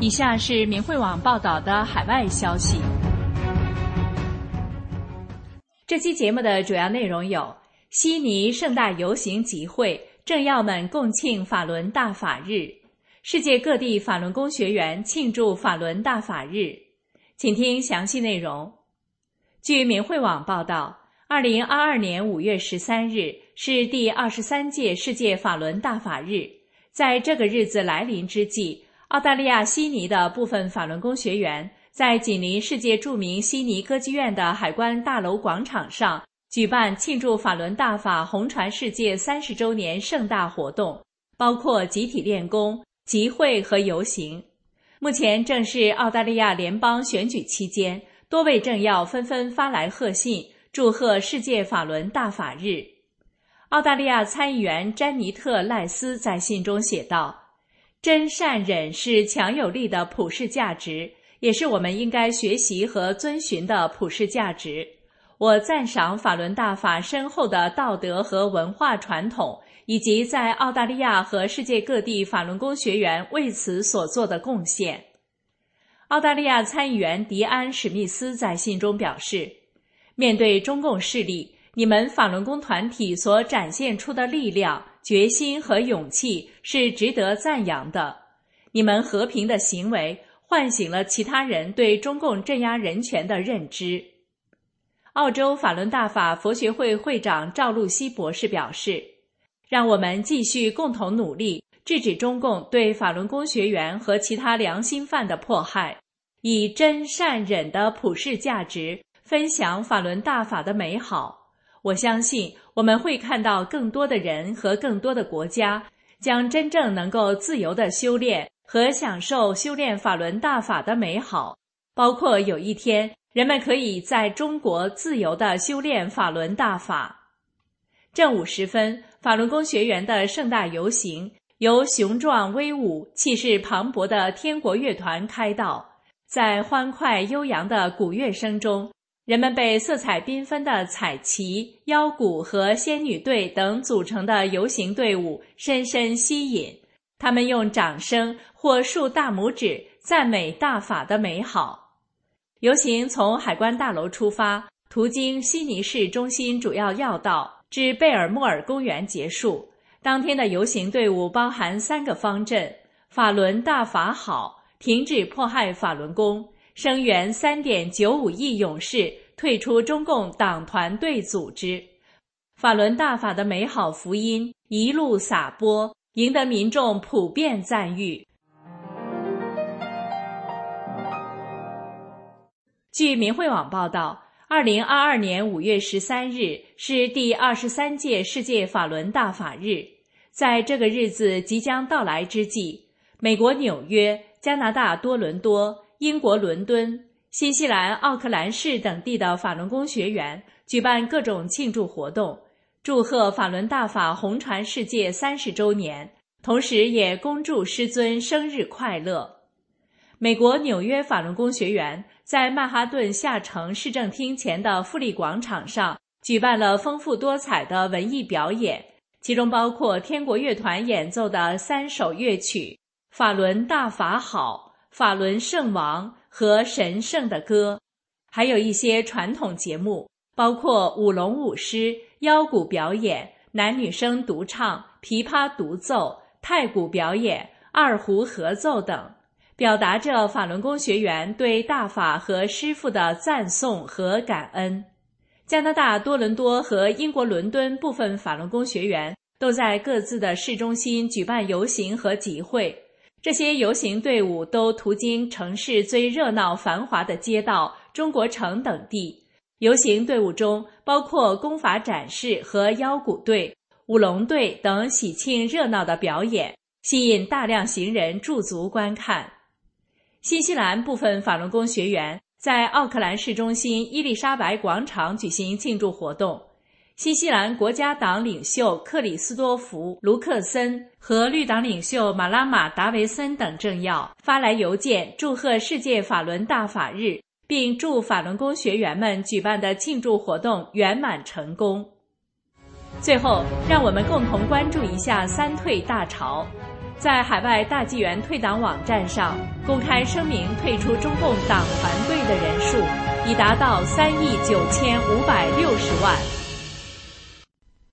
以下是明慧网报道的海外消息。这期节目的主要内容有：悉尼盛大游行集会，政要们共庆法轮大法日；世界各地法轮功学员庆祝法轮大法日。请听详细内容。据明慧网报道，2022年5月13日是第23届世界法轮大法日。在这个日子来临之际，澳大利亚悉尼的部分法轮功学员在紧邻世界著名悉尼歌剧院的海关大楼广场上举办庆祝法轮大法红传世界30周年盛大活动，包括集体练功、集会和游行。目前正是澳大利亚联邦选举期间，多位政要纷纷发来贺信，祝贺世界法轮大法日。澳大利亚参议员詹妮特·赖斯在信中写道：真善忍是强有力的普世价值，也是我们应该学习和遵循的普世价值。我赞赏法轮大法深厚的道德和文化传统，以及在澳大利亚和世界各地法轮功学员为此所做的贡献。澳大利亚参议员迪安·史密斯在信中表示，面对中共势力，你们法轮功团体所展现出的力量、决心和勇气是值得赞扬的。你们和平的行为唤醒了其他人对中共镇压人权的认知。澳洲法轮大法佛学会会长赵露西博士表示，让我们继续共同努力，制止中共对法轮功学员和其他良心犯的迫害，以真善忍的普世价值分享法轮大法的美好。我相信我们会看到更多的人和更多的国家将真正能够自由地修炼和享受修炼法轮大法的美好，包括有一天人们可以在中国自由地修炼法轮大法。正午时分，法轮功学员的盛大游行由雄壮威武、气势磅礴的天国乐团开道，在欢快悠扬的鼓乐声中，人们被色彩缤纷的彩旗、腰鼓和仙女队等组成的游行队伍深深吸引，他们用掌声或竖大拇指赞美大法的美好。游行从海关大楼出发，途经悉尼市中心主要要道，至贝尔莫尔公园结束。当天的游行队伍包含3个方阵：法轮大法好、停止迫害法轮功、声援 3.95 亿勇士退出中共党团队组织。法轮大法的美好福音一路撒播，赢得民众普遍赞誉。据明慧网报道，2022年5月13日是第23届世界法轮大法日。在这个日子即将到来之际，美国纽约、加拿大多伦多、英国伦敦、新西兰奥克兰市等地的法轮功学员举办各种庆祝活动，祝贺法轮大法红传世界30周年，同时也恭祝师尊生日快乐。美国纽约法轮功学员在曼哈顿下城市政厅前的富丽广场上举办了丰富多彩的文艺表演，其中包括天国乐团演奏的3首乐曲《法轮大法好》、《法轮圣王》和神圣的歌，还有一些传统节目，包括舞龙舞狮、腰鼓表演、男女生独唱、琵琶独奏、太鼓表演、二胡合奏等，表达着法轮功学员对大法和师父的赞颂和感恩。加拿大多伦多和英国伦敦部分法轮功学员都在各自的市中心举办游行和集会，这些游行队伍都途经城市最热闹繁华的街道、中国城等地。游行队伍中包括功法展示和腰鼓队、舞龙队等喜庆热闹的表演，吸引大量行人驻足观看。新西兰部分法轮功学员在奥克兰市中心伊丽莎白广场举行庆祝活动。新西兰国家党领袖克里斯多福·卢克森和绿党领袖马拉马·达维森等政要发来邮件祝贺世界法轮大法日，并祝法轮功学员们举办的庆祝活动圆满成功。最后，让我们共同关注一下三退大潮。 在海外大纪元退党网站上公开声明退出中共党团队的人数已达到3.9560亿。